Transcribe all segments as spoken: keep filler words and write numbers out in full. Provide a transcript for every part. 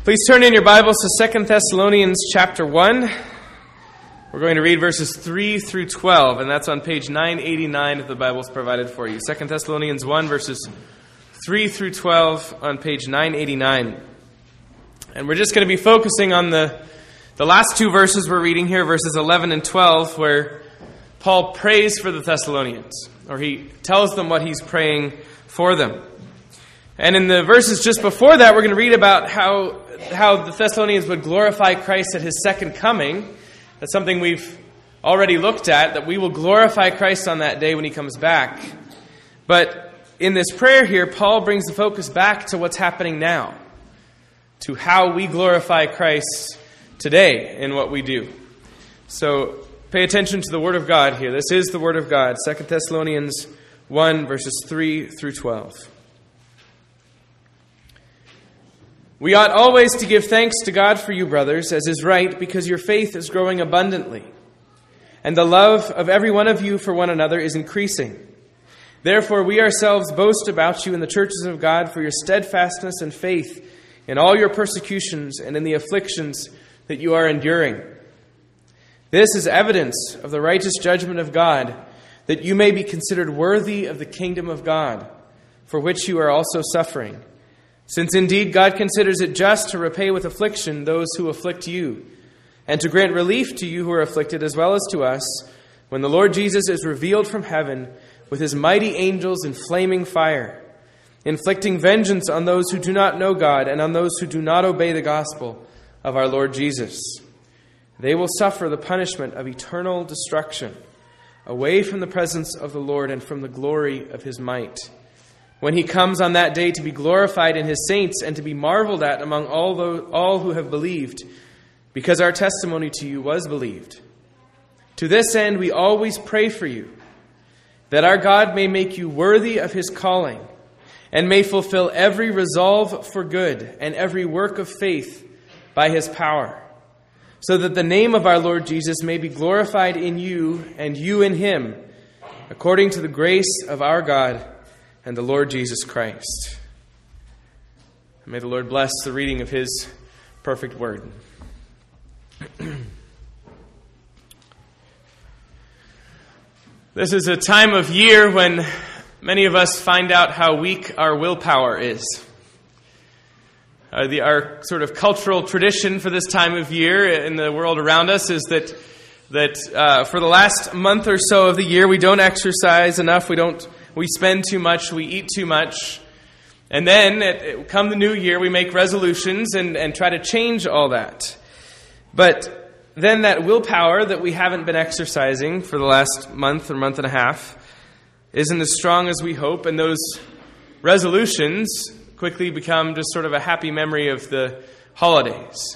Please turn in your Bibles to Second Thessalonians chapter one. We're going to read verses three through twelve, and that's on page nine eighty-nine of the Bibles provided for you. Second Thessalonians one, verses three through twelve on page nine eighty-nine. And we're just going to be focusing on the, the last two verses we're reading here, verses eleven and twelve, where Paul prays for the Thessalonians, or he tells them what he's praying for them. And in the verses just before that, we're going to read about how how the Thessalonians would glorify Christ at his second coming. That's something we've already looked at, that we will glorify Christ on that day when he comes back. But in this prayer here, Paul brings the focus back to what's happening now, to how we glorify Christ today in what we do. So pay attention to the Word of God here. This is the Word of God, Second Thessalonians one, verses three through twelve. We ought always to give thanks to God for you, brothers, as is right, because your faith is growing abundantly, and the love of every one of you for one another is increasing. Therefore, we ourselves boast about you in the churches of God for your steadfastness and faith in all your persecutions and in the afflictions that you are enduring. This is evidence of the righteous judgment of God, that you may be considered worthy of the kingdom of God, for which you are also suffering. Since indeed God considers it just to repay with affliction those who afflict you, and to grant relief to you who are afflicted as well as to us, when the Lord Jesus is revealed from heaven with his mighty angels in flaming fire, inflicting vengeance on those who do not know God and on those who do not obey the gospel of our Lord Jesus. They will suffer the punishment of eternal destruction, away from the presence of the Lord and from the glory of his might, when he comes on that day to be glorified in his saints and to be marveled at among all those, all who have believed, because our testimony to you was believed. To this end we always pray for you, that our God may make you worthy of his calling, and may fulfill every resolve for good and every work of faith by his power, so that the name of our Lord Jesus may be glorified in you and you in him, according to the grace of our God and the Lord Jesus Christ. And may the Lord bless the reading of his perfect word. This is a time of year when many of us find out how weak our willpower is. Uh, the, our sort of cultural tradition for this time of year in the world around us is that that uh, for the last month or so of the year we don't exercise enough, we don't We spend too much, we eat too much, and then at, come the new year we make resolutions and, and try to change all that. But then that willpower that we haven't been exercising for the last month or month and a half isn't as strong as we hope, and those resolutions quickly become just sort of a happy memory of the holidays.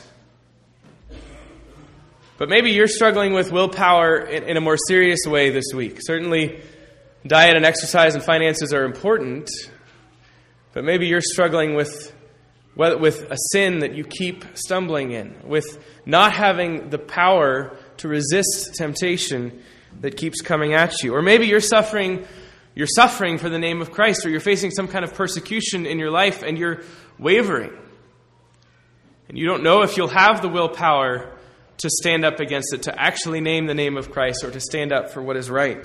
But maybe you're struggling with willpower in, in a more serious way this week. Certainly, diet and exercise and finances are important, but maybe you're struggling with with a sin that you keep stumbling in, with not having the power to resist temptation that keeps coming at you. Or maybe you're suffering you're suffering for the name of Christ, or you're facing some kind of persecution in your life and you're wavering. And you don't know if you'll have the willpower to stand up against it, to actually name the name of Christ, or to stand up for what is right.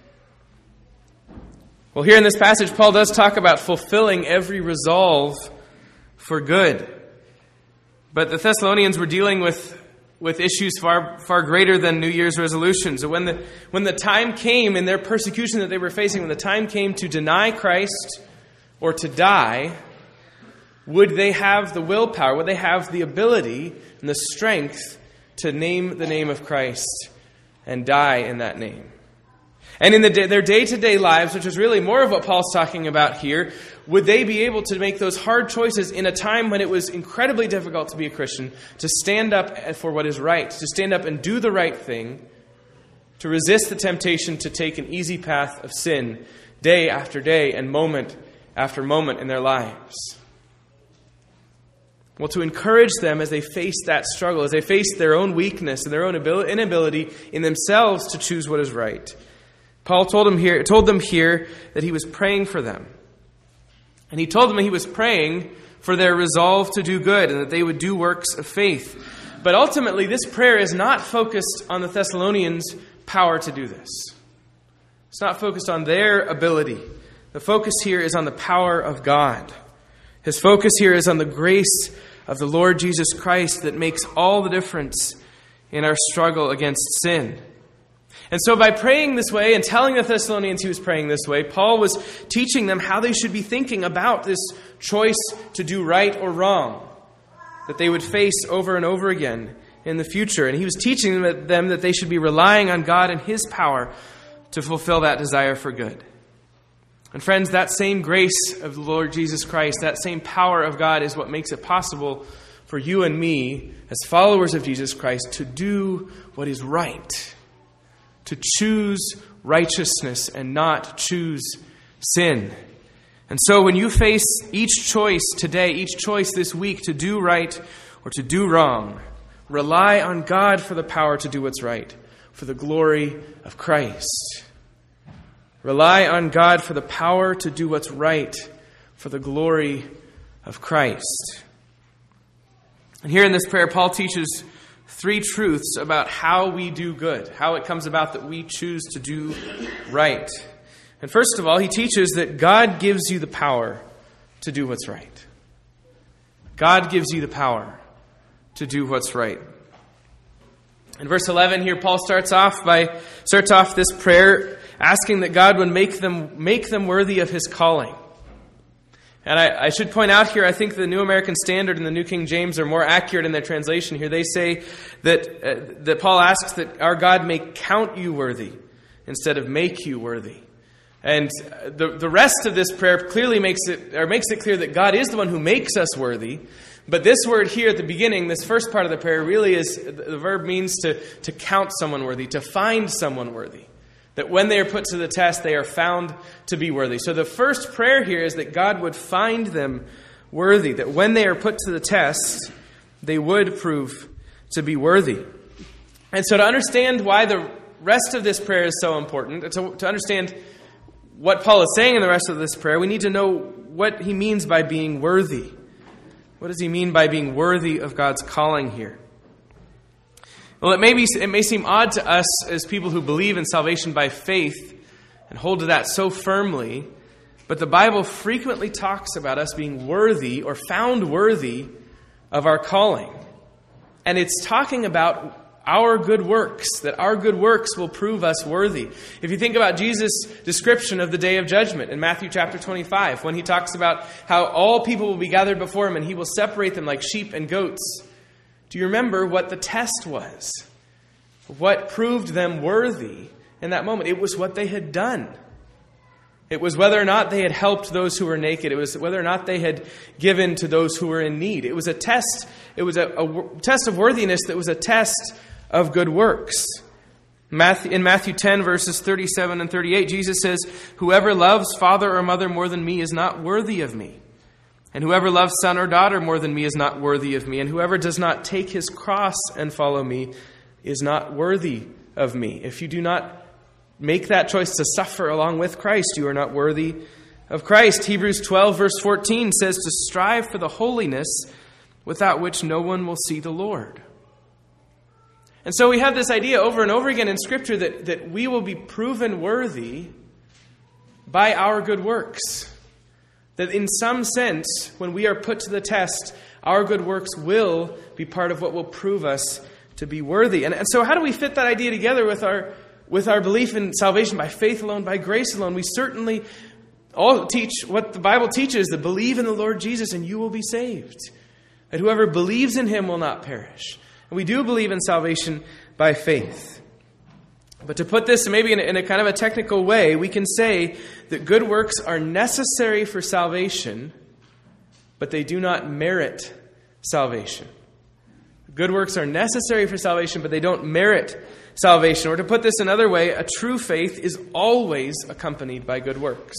Well, here in this passage, Paul does talk about fulfilling every resolve for good. But the Thessalonians were dealing with, with issues far far greater than New Year's resolutions. So when the, when the time came in their persecution that they were facing, when the time came to deny Christ or to die, would they have the willpower, would they have the ability and the strength to name the name of Christ and die in that name? And in the day, their day-to-day lives, which is really more of what Paul's talking about here, would they be able to make those hard choices in a time when it was incredibly difficult to be a Christian, to stand up for what is right, to stand up and do the right thing, to resist the temptation to take an easy path of sin day after day and moment after moment in their lives? Well, to encourage them as they face that struggle, as they face their own weakness and their own inability in themselves to choose what is right, Paul told them here, told them here that he was praying for them. And he told them he was praying for their resolve to do good and that they would do works of faith. But ultimately, this prayer is not focused on the Thessalonians' power to do this. It's not focused on their ability. The focus here is on the power of God. His focus here is on the grace of the Lord Jesus Christ that makes all the difference in our struggle against sin. And so by praying this way and telling the Thessalonians he was praying this way, Paul was teaching them how they should be thinking about this choice to do right or wrong that they would face over and over again in the future. And he was teaching them that they should be relying on God and his power to fulfill that desire for good. And friends, that same grace of the Lord Jesus Christ, that same power of God is what makes it possible for you and me, as followers of Jesus Christ, to do what is right, to choose righteousness and not choose sin. And so when you face each choice today, each choice this week to do right or to do wrong, rely on God for the power to do what's right, for the glory of Christ. Rely on God for the power to do what's right, for the glory of Christ. And here in this prayer, Paul teaches three truths about how we do good, how it comes about that we choose to do right. And first of all, he teaches that God gives you the power to do what's right. God gives you the power to do what's right. In verse eleven here, Paul starts off by starts off this prayer asking that God would make them make them worthy of his calling. And I, I should point out here, I think the New American Standard and the New King James are more accurate in their translation here. They say that uh, that Paul asks that our God may count you worthy instead of make you worthy. And the the rest of this prayer clearly makes it or makes it clear that God is the one who makes us worthy. But this word here at the beginning, this first part of the prayer, really is, the verb means to, to count someone worthy, to find someone worthy. That when they are put to the test, they are found to be worthy. So the first prayer here is that God would find them worthy. That when they are put to the test, they would prove to be worthy. And so to understand why the rest of this prayer is so important, to, to understand what Paul is saying in the rest of this prayer, we need to know what he means by being worthy. What does he mean by being worthy of God's calling here? Well, it may be, it may seem odd to us as people who believe in salvation by faith and hold to that so firmly, but the Bible frequently talks about us being worthy or found worthy of our calling. And it's talking about our good works, that our good works will prove us worthy. If you think about Jesus' description of the day of judgment in Matthew chapter twenty-five, when he talks about how all people will be gathered before him and he will separate them like sheep and goats, do you remember what the test was? What proved them worthy in that moment? It was what they had done. It was whether or not they had helped those who were naked. It was whether or not they had given to those who were in need. It was a test. It was a, a test of worthiness that was a test of good works. Matthew, in Matthew ten, verses thirty-seven and thirty-eight, Jesus says, "Whoever loves father or mother more than me is not worthy of me. And whoever loves son or daughter more than me is not worthy of me. And whoever does not take his cross and follow me is not worthy of me." If you do not make that choice to suffer along with Christ, you are not worthy of Christ. Hebrews twelve, verse fourteen says to strive for the holiness without which no one will see the Lord. And so we have this idea over and over again in Scripture that, that we will be proven worthy by our good works. That in some sense, when we are put to the test, our good works will be part of what will prove us to be worthy. And, and so how do we fit that idea together with our with our belief in salvation by faith alone, by grace alone? We certainly all teach what the Bible teaches, that believe in the Lord Jesus and you will be saved. That whoever believes in him will not perish. And we do believe in salvation by faith. But to put this maybe in a, in a kind of a technical way, we can say that good works are necessary for salvation, but they do not merit salvation. Good works are necessary for salvation, but they don't merit salvation. Or to put this another way, a true faith is always accompanied by good works.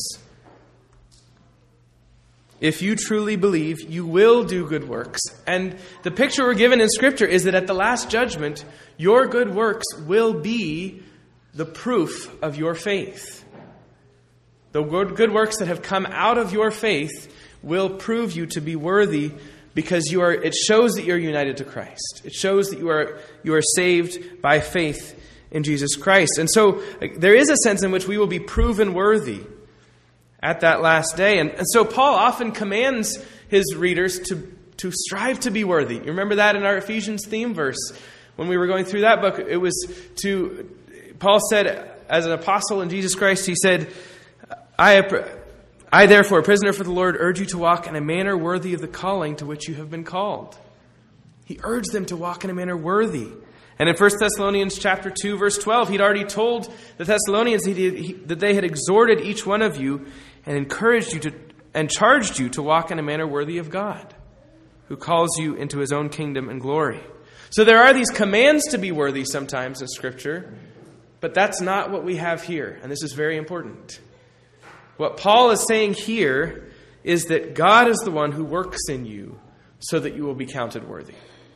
If you truly believe, you will do good works. And the picture we're given in Scripture is that at the last judgment, your good works will be the proof of your faith. The good works that have come out of your faith will prove you to be worthy because you are. It shows that you're united to Christ. It shows that you are you are saved by faith in Jesus Christ. And so there is a sense in which we will be proven worthy at that last day. And, and so Paul often commands his readers to, to strive to be worthy. You remember that in our Ephesians theme verse? When we were going through that book, it was to, Paul said, as an apostle in Jesus Christ, he said, I, I therefore, a prisoner for the Lord, urge you to walk in a manner worthy of the calling to which you have been called. He urged them to walk in a manner worthy. And in First Thessalonians chapter two, verse twelve, he'd already told the Thessalonians he did, he, that they had exhorted each one of you and encouraged you to and charged you to walk in a manner worthy of God, who calls you into his own kingdom and glory. So there are these commands to be worthy sometimes in Scripture, but that's not what we have here. And this is very important. What Paul is saying here is that God is the one who works in you so that you will be counted worthy.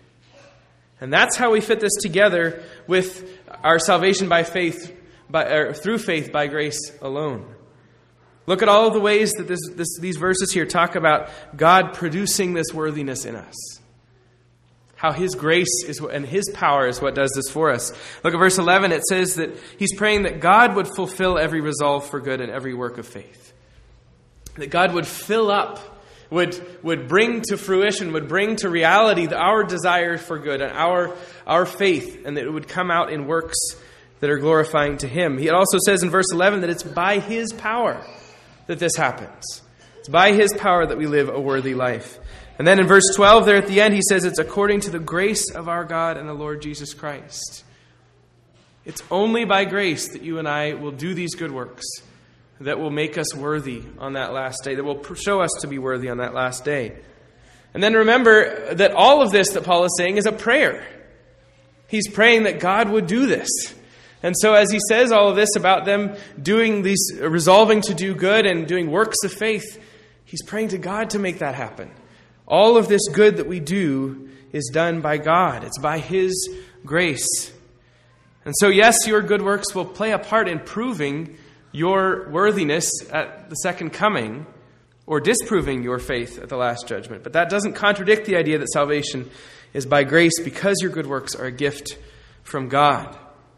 And that's how we fit this together with our salvation by faith, by, or through faith by grace alone. Look at all of the ways that this, this, these verses here talk about God producing this worthiness in us. How his grace is and his power is what does this for us. Look at verse eleven. It says that he's praying that God would fulfill every resolve for good and every work of faith. That God would fill up, would, would bring to fruition, would bring to reality our desire for good and our, our faith, and that it would come out in works that are glorifying to him. He also says in verse eleven that it's by his power that this happens. It's by his power that we live a worthy life. And then in verse twelve there at the end, he says it's according to the grace of our God and the Lord Jesus Christ. It's only by grace that you and I will do these good works that will make us worthy on that last day, that will show us to be worthy on that last day. And then remember that all of this that Paul is saying is a prayer. He's praying that God would do this. And so as he says all of this about them doing these, resolving to do good and doing works of faith, he's praying to God to make that happen. All of this good that we do is done by God. It's by his grace. And so yes, your good works will play a part in proving your worthiness at the second coming or disproving your faith at the last judgment. But that doesn't contradict the idea that salvation is by grace because your good works are a gift from God.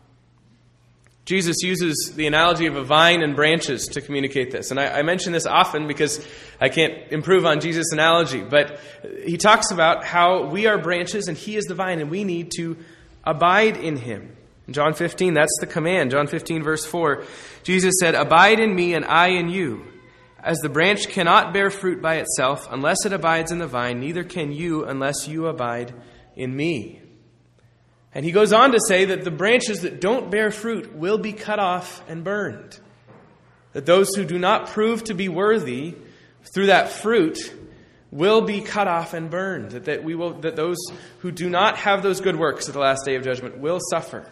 Jesus uses the analogy of a vine and branches to communicate this. And I, I mention this often because I can't improve on Jesus' analogy. But he talks about how we are branches and he is the vine and we need to abide in him. In John fifteen, that's the command. John fifteen, verse four, Jesus said, "Abide in me and I in you. As the branch cannot bear fruit by itself unless it abides in the vine, neither can you unless you abide in me." And he goes on to say that the branches that don't bear fruit will be cut off and burned. That those who do not prove to be worthy through that fruit will be cut off and burned. That, that, we will, that those who do not have those good works at the last day of judgment will suffer.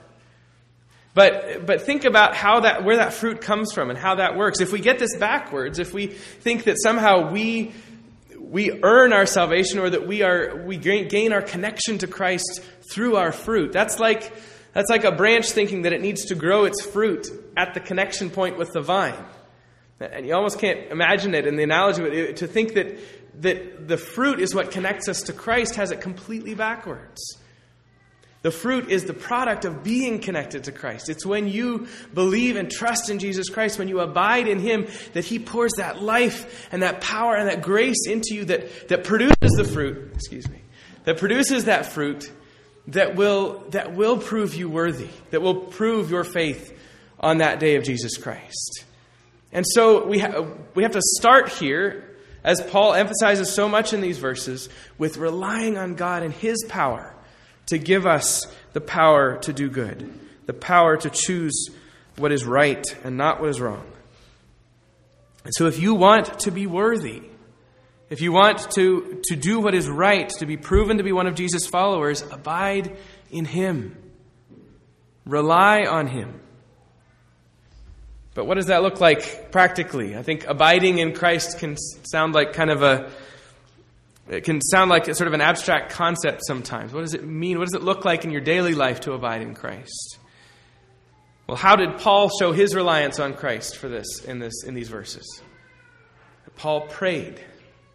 But but think about how that where that fruit comes from and how that works. If we get this backwards, if we think that somehow we we earn our salvation or that we are we gain, gain our connection to Christ through our fruit, that's like that's like a branch thinking that it needs to grow its fruit at the connection point with the vine. And you almost can't imagine it in the analogy to think that that the fruit is what connects us to Christ has it completely backwards. The fruit is the product of being connected to Christ. It's when you believe and trust in Jesus Christ, when you abide in him, that he pours that life and that power and that grace into you that, that produces the fruit, excuse me, that produces that fruit that will, that will prove you worthy, that will prove your faith on that day of Jesus Christ. And so we, ha- we have to start here, as Paul emphasizes so much in these verses, with relying on God and his power to give us the power to do good, the power to choose what is right and not what is wrong. And so if you want to be worthy, if you want to, to do what is right, to be proven to be one of Jesus' followers, abide in him. Rely on him. But what does that look like practically? I think abiding in Christ can sound like kind of a It can sound like a sort of an abstract concept sometimes. What does it mean? What does it look like in your daily life to abide in Christ? Well, how did Paul show his reliance on Christ for this in this in these verses? Paul prayed.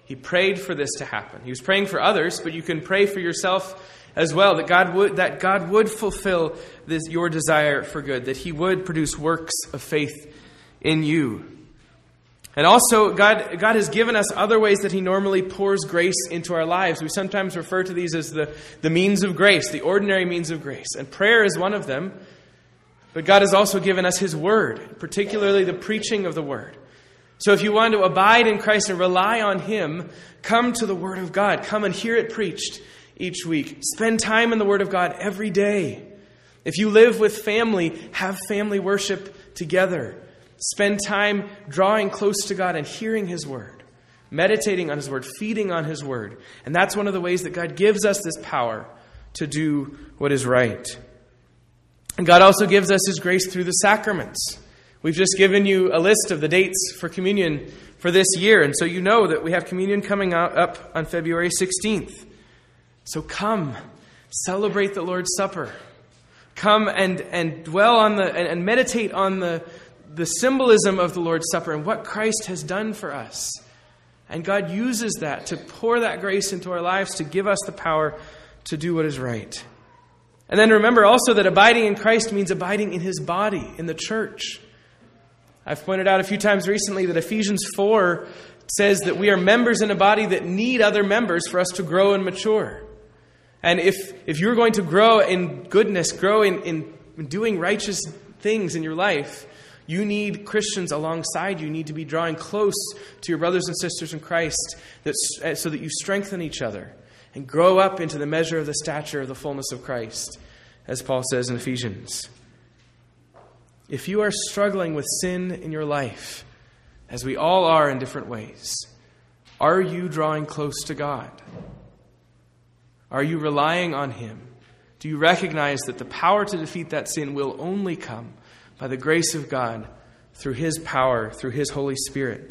He prayed for this to happen. He was praying for others, but you can pray for yourself as well, that God would that God would fulfill this your desire for good, that He would produce works of faith in you. And also, God, God has given us other ways that He normally pours grace into our lives. We sometimes refer to these as the, the means of grace, the ordinary means of grace. And prayer is one of them. But God has also given us His Word, particularly the preaching of the Word. So if you want to abide in Christ and rely on Him, come to the Word of God. Come and hear it preached each week. Spend time in the Word of God every day. If you live with family, have family worship together. Spend time drawing close to God and hearing His Word, meditating on His Word, feeding on His Word. And that's one of the ways that God gives us this power to do what is right. And God also gives us His grace through the sacraments. We've just given you a list of the dates for communion for this year. And so you know that we have communion coming out, up on February sixteenth. So come, celebrate the Lord's Supper. Come and, and dwell on the and, and meditate on the the symbolism of the Lord's Supper and what Christ has done for us. And God uses that to pour that grace into our lives, to give us the power to do what is right. And then remember also that abiding in Christ means abiding in His body, in the church. I've pointed out a few times recently that Ephesians four says that we are members in a body that need other members for us to grow and mature. And if, if you're going to grow in goodness, grow in, in doing righteous things in your life, you need Christians alongside you. You need to be drawing close to your brothers and sisters in Christ that, so that you strengthen each other and grow up into the measure of the stature of the fullness of Christ, as Paul says in Ephesians. If you are struggling with sin in your life, as we all are in different ways, are you drawing close to God? Are you relying on Him? Do you recognize that the power to defeat that sin will only come by the grace of God, through His power, through His Holy Spirit?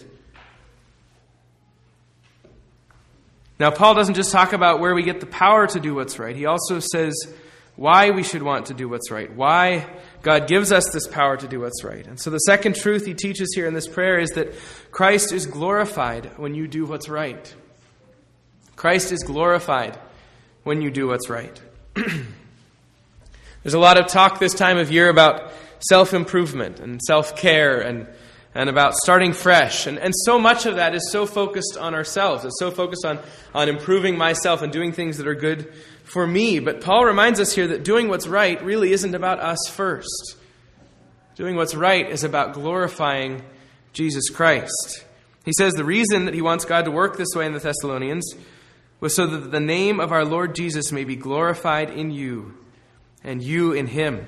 Now, Paul doesn't just talk about where we get the power to do what's right. He also says why we should want to do what's right, why God gives us this power to do what's right. And so the second truth he teaches here in this prayer is that Christ is glorified when you do what's right. Christ is glorified when you do what's right. There's a lot of talk this time of year about self-improvement and self-care and, and about starting fresh. And, and so much of that is so focused on ourselves. It's so focused on, on improving myself and doing things that are good for me. But Paul reminds us here that doing what's right really isn't about us first. Doing what's right is about glorifying Jesus Christ. He says the reason that he wants God to work this way in the Thessalonians was so that the name of our Lord Jesus may be glorified in you and you in Him.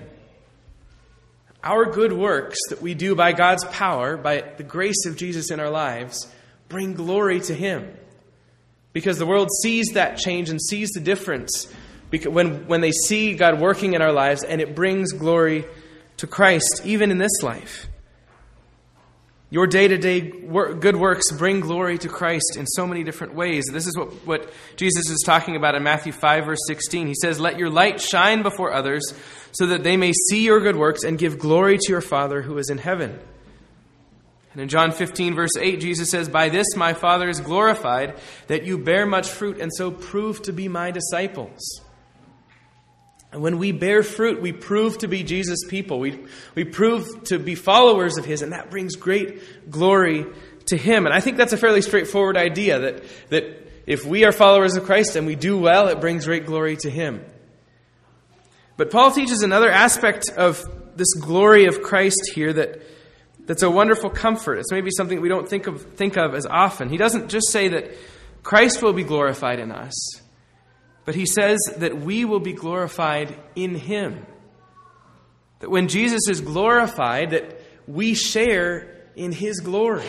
Our good works that we do by God's power, by the grace of Jesus in our lives, bring glory to Him. Because the world sees that change and sees the difference when, when they see God working in our lives, and it brings glory to Christ, even in this life. Your day-to-day work, good works bring glory to Christ in so many different ways. This is what, what Jesus is talking about in Matthew five, verse sixteen. He says, "Let your light shine before others, so that they may see your good works and give glory to your Father who is in heaven." And in John fifteen, verse eight, Jesus says, "By this my Father is glorified, that you bear much fruit and so prove to be my disciples." And when we bear fruit, we prove to be Jesus' people. We, we prove to be followers of His, and that brings great glory to Him. And I think that's a fairly straightforward idea, that, that if we are followers of Christ and we do well, it brings great glory to Him. But Paul teaches another aspect of this glory of Christ here that, that's a wonderful comfort. It's maybe something we don't think of, think of as often. He doesn't just say that Christ will be glorified in us, but he says that we will be glorified in Him. That when Jesus is glorified, that we share in His glory.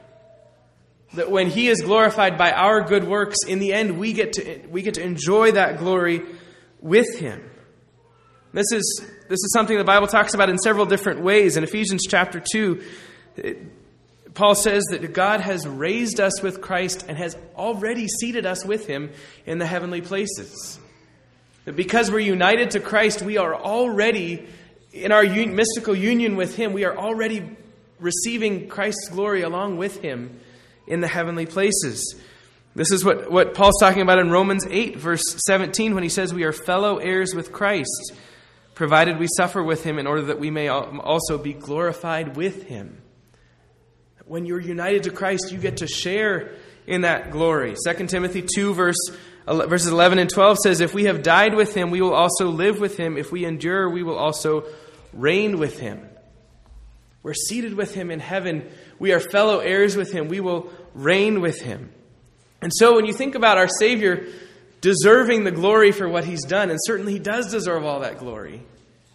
That when He is glorified by our good works, in the end we get to we get to enjoy that glory with Him. This is this is something the Bible talks about in several different ways. In Ephesians chapter two, it, Paul says that God has raised us with Christ and has already seated us with Him in the heavenly places. That because we're united to Christ, we are already, in our un- mystical union with Him, we are already receiving Christ's glory along with Him in the heavenly places. This is what, what Paul's talking about in Romans eight, verse seventeen, when he says we are fellow heirs with Christ, provided we suffer with him in order that we may also be glorified with him. When you're united to Christ, you get to share in that glory. Second Timothy two, verse, verses eleven and twelve says, if we have died with him, we will also live with him. If we endure, we will also reign with him. We're seated with him in heaven. We are fellow heirs with him. We will reign with him. And so when you think about our Savior deserving the glory for what he's done, and certainly he does deserve all that glory,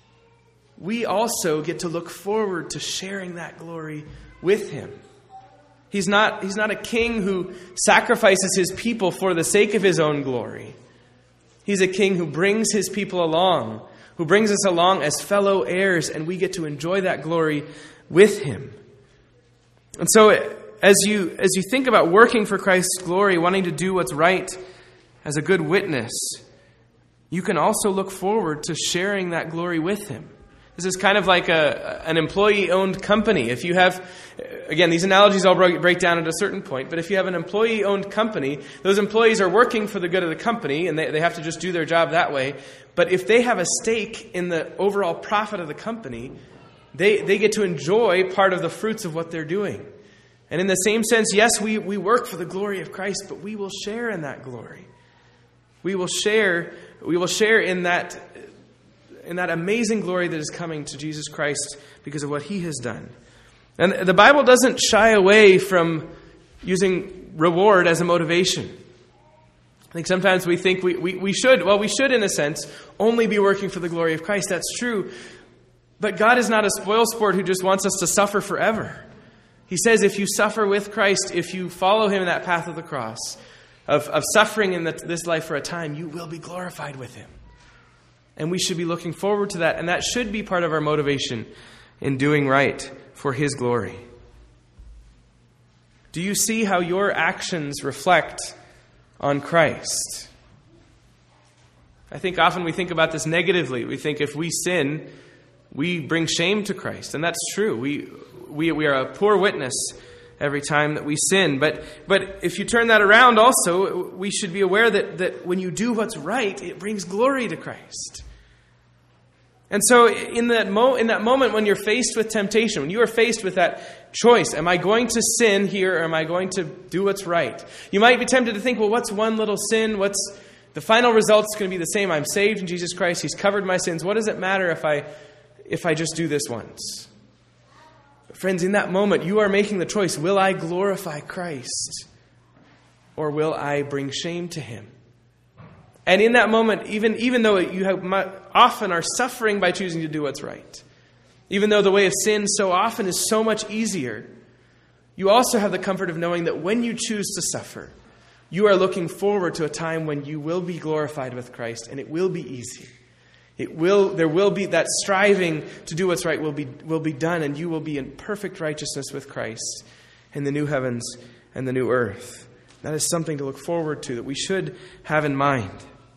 we also get to look forward to sharing that glory with him. He's not, he's not a king who sacrifices his people for the sake of his own glory. He's a king who brings his people along, who brings us along as fellow heirs, and we get to enjoy that glory with him. And so as you as you think about working for Christ's glory, wanting to do what's right as a good witness, you can also look forward to sharing that glory with him. This is kind of like a an employee-owned company. If you have, again, these analogies all break down at a certain point, but if you have an employee-owned company, those employees are working for the good of the company, and they, they have to just do their job that way. But if they have a stake in the overall profit of the company, they, they get to enjoy part of the fruits of what they're doing. And in the same sense, yes, we, we work for the glory of Christ, but we will share in that glory. We will share, we will share in that in that amazing glory that is coming to Jesus Christ because of what he has done. And the Bible doesn't shy away from using reward as a motivation. I think sometimes we think we, we, we should, well, we should in a sense, only be working for the glory of Christ. That's true. But God is not a spoilsport who just wants us to suffer forever. He says if you suffer with Christ, if you follow him in that path of the cross, of, of suffering in the, this life for a time, you will be glorified with him. And we should be looking forward to that. And that should be part of our motivation in doing right for his glory. Do you see how your actions reflect on Christ? I think often we think about this negatively. We think if we sin, we bring shame to Christ. And that's true. We we we are a poor witness every time that we sin. But but if you turn that around also, we should be aware that, that when you do what's right, it brings glory to Christ. And so in that, mo- in that moment when you're faced with temptation, when you are faced with that choice, am I going to sin here or am I going to do what's right? You might be tempted to think, well, what's one little sin? What's the final result's going to be the same. I'm saved in Jesus Christ. He's covered my sins. What does it matter if I if I just do this once? But friends, in that moment, you are making the choice. Will I glorify Christ or will I bring shame to him? And in that moment, even, even though you have, often are suffering by choosing to do what's right, even though the way of sin so often is so much easier, you also have the comfort of knowing that when you choose to suffer, you are looking forward to a time when you will be glorified with Christ, and it will be easy. It will, there will be that striving to do what's right will be, will be done, and you will be in perfect righteousness with Christ in the new heavens and the new earth. That is something to look forward to that we should have in mind.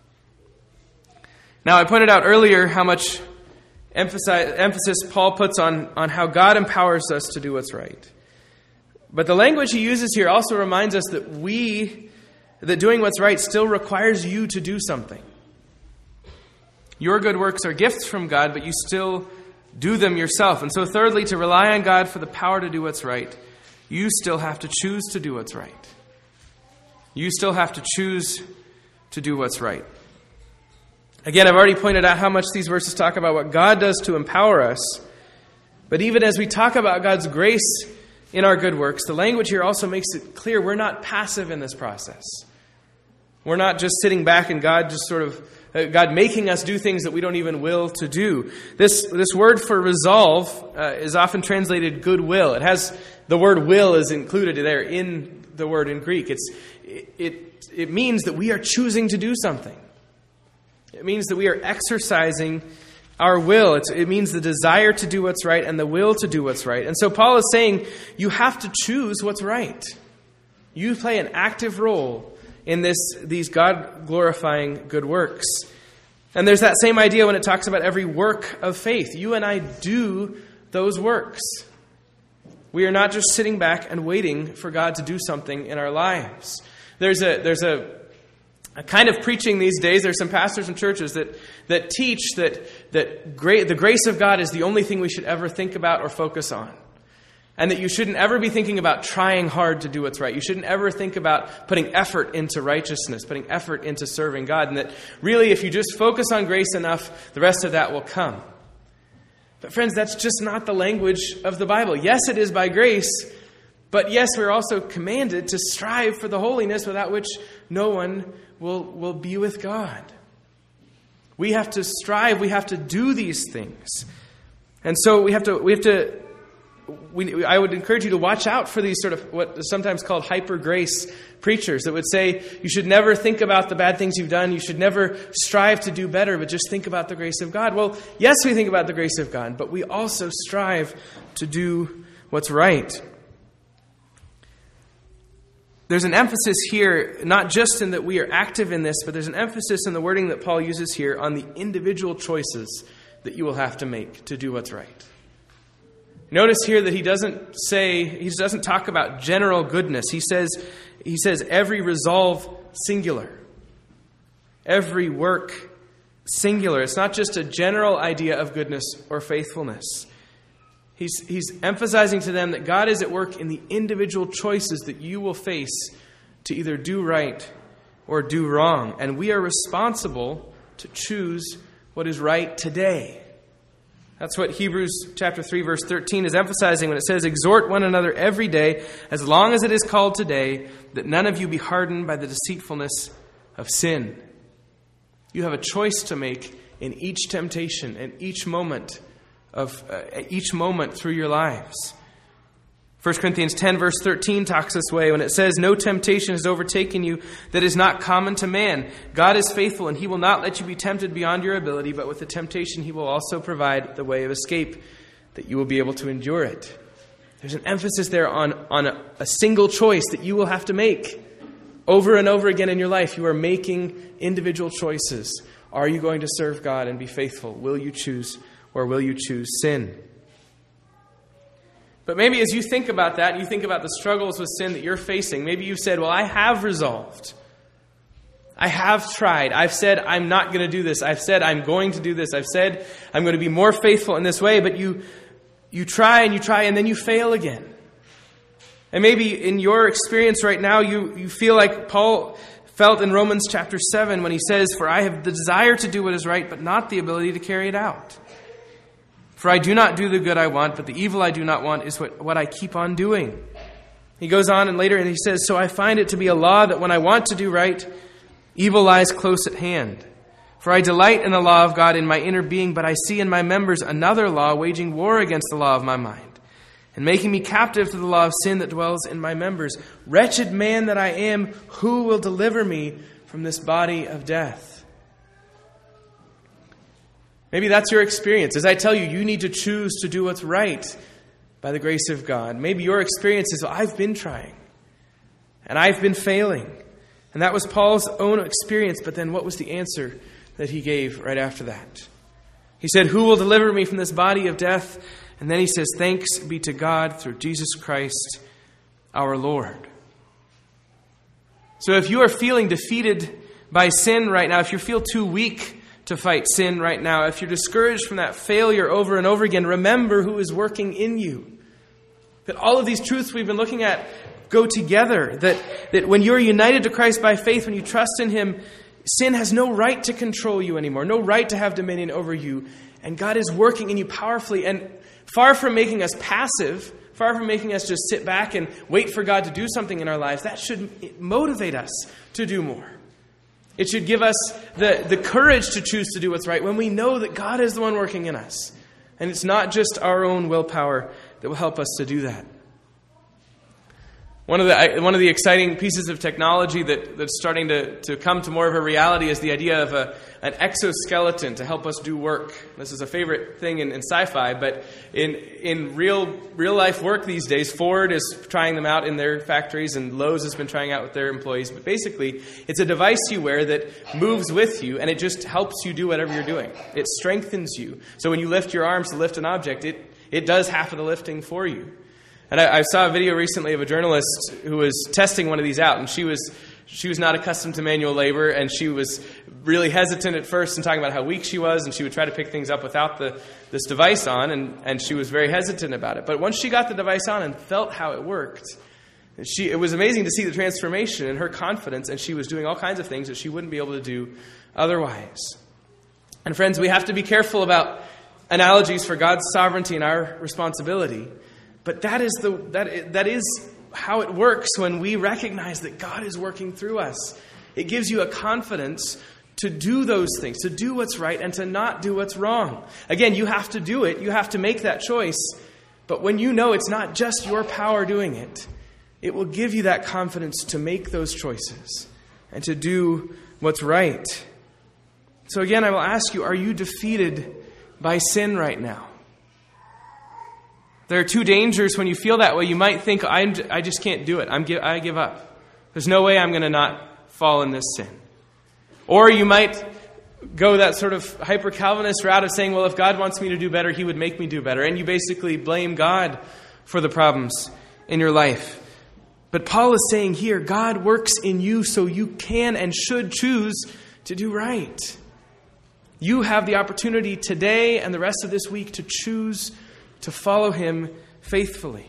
Now, I pointed out earlier how much emphasis, emphasis Paul puts on, on how God empowers us to do what's right. But the language he uses here also reminds us that we, that doing what's right still requires you to do something. Your good works are gifts from God, but you still do them yourself. And so thirdly, to rely on God for the power to do what's right, you still have to choose to do what's right. You still have to choose to do what's right. Again, I've already pointed out how much these verses talk about what God does to empower us. But even as we talk about God's grace in our good works, the language here also makes it clear we're not passive in this process. We're not just sitting back and God just sort of, uh, God making us do things that we don't even will to do. This this word for resolve uh, is often translated goodwill. It has, the word will is included there in the word in Greek. It's it it, it means that we are choosing to do something. It means that we are exercising our will. It's, it means the desire to do what's right and the will to do what's right. And so Paul is saying you have to choose what's right. You play an active role in this these God-glorifying good works. And there's that same idea when it talks about every work of faith. You and I do those works. We are not just sitting back and waiting for God to do something in our lives. There's a there's a, a kind of preaching these days. There's some pastors and churches that that teach that that great, the grace of God is the only thing we should ever think about or focus on. And that you shouldn't ever be thinking about trying hard to do what's right. You shouldn't ever think about putting effort into righteousness, putting effort into serving God. And that really, if you just focus on grace enough, the rest of that will come. But friends, that's just not the language of the Bible. Yes, it is by grace. But yes, we're also commanded to strive for the holiness without which no one will, will be with God. We have to strive. We have to do these things. And so we have to... We have to We, I would encourage you to watch out for these sort of what is sometimes called hyper-grace preachers that would say you should never think about the bad things you've done. You should never strive to do better, but just think about the grace of God. Well, yes, we think about the grace of God, but we also strive to do what's right. There's an emphasis here, not just in that we are active in this, but there's an emphasis in the wording that Paul uses here on the individual choices that you will have to make to do what's right. Notice here that he doesn't say, he doesn't talk about general goodness. He says, he says every resolve singular. Every work singular. It's not just a general idea of goodness or faithfulness. He's, he's emphasizing to them that God is at work in the individual choices that you will face to either do right or do wrong. And we are responsible to choose what is right today. That's what Hebrews chapter three, verse thirteen is emphasizing when it says, exhort one another every day, as long as it is called today, that none of you be hardened by the deceitfulness of sin. You have a choice to make in each temptation and each moment of uh, each moment through your lives. First Corinthians ten, verse thirteen talks this way when it says, no temptation has overtaken you that is not common to man. God is faithful, and he will not let you be tempted beyond your ability, but with the temptation he will also provide the way of escape, that you will be able to endure it. There's an emphasis there on, on a, a single choice that you will have to make over and over again in your life. You are making individual choices. Are you going to serve God and be faithful? Will you choose, or will you choose sin? But maybe as you think about that, you think about the struggles with sin that you're facing. Maybe you've said, well, I have resolved. I have tried. I've said I'm not going to do this. I've said I'm going to do this. I've said I'm going to be more faithful in this way. But you, you try and you try and then you fail again. And maybe in your experience right now, you, you feel like Paul felt in Romans chapter seven when he says, for I have the desire to do what is right, but not the ability to carry it out. For I do not do the good I want, but the evil I do not want is what, what I keep on doing. He goes on and later and he says, so I find it to be a law that when I want to do right, evil lies close at hand. For I delight in the law of God in my inner being, but I see in my members another law waging war against the law of my mind, and making me captive to the law of sin that dwells in my members. Wretched man that I am, who will deliver me from this body of death? Maybe that's your experience. As I tell you, you need to choose to do what's right by the grace of God. Maybe your experience is, well, I've been trying, and I've been failing. And that was Paul's own experience, but then what was the answer that he gave right after that? He said, who will deliver me from this body of death? And then he says, thanks be to God through Jesus Christ our Lord. So if you are feeling defeated by sin right now, if you feel too weak to fight sin right now, if you're discouraged from that failure over and over again, remember who is working in you. That all of these truths we've been looking at go together. That, that when you're united to Christ by faith, when you trust in him, sin has no right to control you anymore, no right to have dominion over you. And God is working in you powerfully. And far from making us passive, far from making us just sit back and wait for God to do something in our lives, that should motivate us to do more. It should give us the, the courage to choose to do what's right when we know that God is the one working in us. And it's not just our own willpower that will help us to do that. One of the one of the exciting pieces of technology that, that's starting to, to come to more of a reality is the idea of a, an exoskeleton to help us do work. This is a favorite thing in, in sci-fi, but in in real real life work these days, Ford is trying them out in their factories, and Lowe's has been trying out with their employees. But basically, it's a device you wear that moves with you, and it just helps you do whatever you're doing. It strengthens you. So when you lift your arms to lift an object, it it does half of the lifting for you. And I, I saw a video recently of a journalist who was testing one of these out, and she was She was not accustomed to manual labor, and she was really hesitant at first in talking about how weak she was, and she would try to pick things up without the this device on, and, and she was very hesitant about it. But once she got the device on and felt how it worked, she it was amazing to see the transformation in her confidence, and she was doing all kinds of things that she wouldn't be able to do otherwise. And friends, we have to be careful about analogies for God's sovereignty and our responsibility, but that is the that that is how it works when we recognize that God is working through us. It gives you a confidence to do those things, to do what's right and to not do what's wrong. Again, you have to do it. You have to make that choice. But when you know it's not just your power doing it, it will give you that confidence to make those choices and to do what's right. So again, I will ask you, are you defeated by sin right now? There are two dangers when you feel that way. You might think, I'm, I just can't do it. I'm, I give up. There's no way I'm going to not fall in this sin. Or you might go that sort of hyper-Calvinist route of saying, well, if God wants me to do better, He would make me do better. And you basically blame God for the problems in your life. But Paul is saying here, God works in you so you can and should choose to do right. You have the opportunity today and the rest of this week to choose to follow Him faithfully.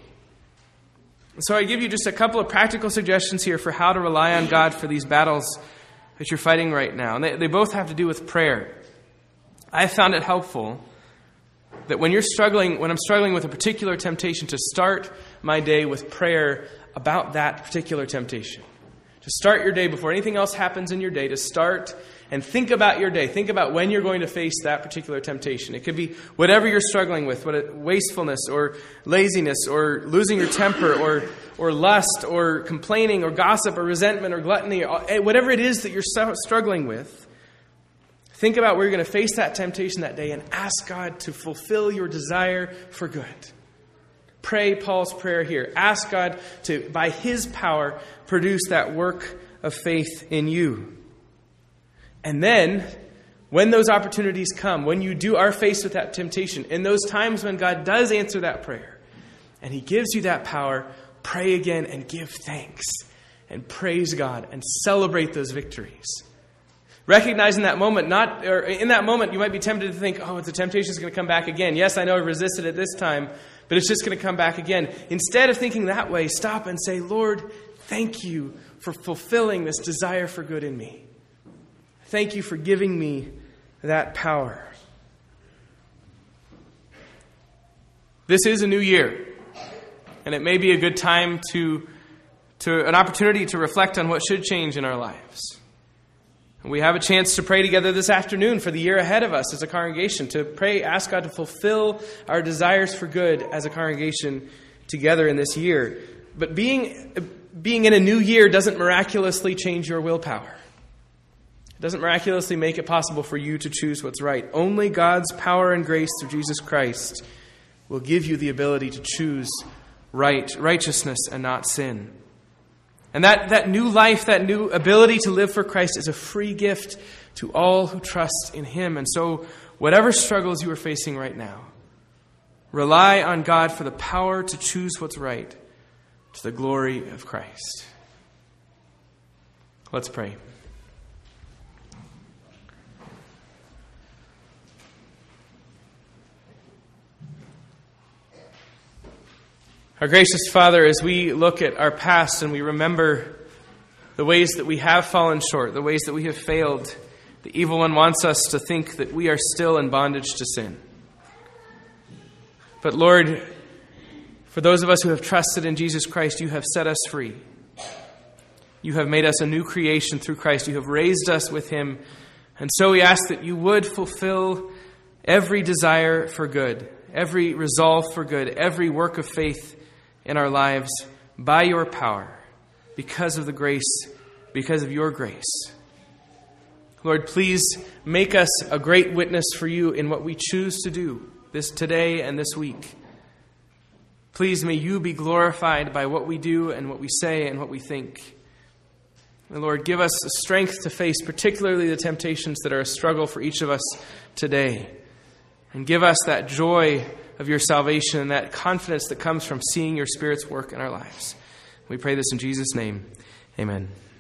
So I give you just a couple of practical suggestions here for how to rely on God for these battles that you're fighting right now. And they, they both have to do with prayer. I found it helpful that when you're struggling, when I'm struggling with a particular temptation, to start my day with prayer about that particular temptation. To start your day before anything else happens in your day, to start and think about your day. Think about when you're going to face that particular temptation. It could be whatever you're struggling with, whether wastefulness or laziness or losing your temper or or lust or complaining or gossip or resentment or gluttony, or whatever it is that you're struggling with. Think about where you're going to face that temptation that day and ask God to fulfill your desire for good. Pray Paul's prayer here. Ask God to, by His power, produce that work of faith in you. And then, when those opportunities come, when you do are faced with that temptation, in those times when God does answer that prayer, and He gives you that power, pray again and give thanks, and praise God, and celebrate those victories. Recognize in that moment, not or in that moment, you might be tempted to think, oh, the temptation is going to come back again. Yes, I know I resisted it this time, but it's just going to come back again. Instead of thinking that way, stop and say, Lord, thank you for fulfilling this desire for good in me. Thank you for giving me that power. This is a new year, and it may be a good time to, to an opportunity to reflect on what should change in our lives. And we have a chance to pray together this afternoon for the year ahead of us as a congregation, to pray, ask God to fulfill our desires for good as a congregation together in this year. But being, being in a new year doesn't miraculously change your willpower. It doesn't miraculously make it possible for you to choose what's right. Only God's power and grace through Jesus Christ will give you the ability to choose right, righteousness and not sin. And that, that new life, that new ability to live for Christ is a free gift to all who trust in Him. And so, whatever struggles you are facing right now, rely on God for the power to choose what's right to the glory of Christ. Let's pray. Our gracious Father, as we look at our past and we remember the ways that we have fallen short, the ways that we have failed, the evil one wants us to think that we are still in bondage to sin. But Lord, for those of us who have trusted in Jesus Christ, you have set us free. You have made us a new creation through Christ. You have raised us with Him. And so we ask that you would fulfill every desire for good, every resolve for good, every work of faith in our lives by your power, because of the grace, because of your grace. Lord, please make us a great witness for you in what we choose to do this today and this week. Please may you be glorified by what we do and what we say and what we think. And Lord, give us the strength to face particularly the temptations that are a struggle for each of us today. And give us that joy of your salvation and that confidence that comes from seeing your Spirit's work in our lives. We pray this in Jesus' name. Amen.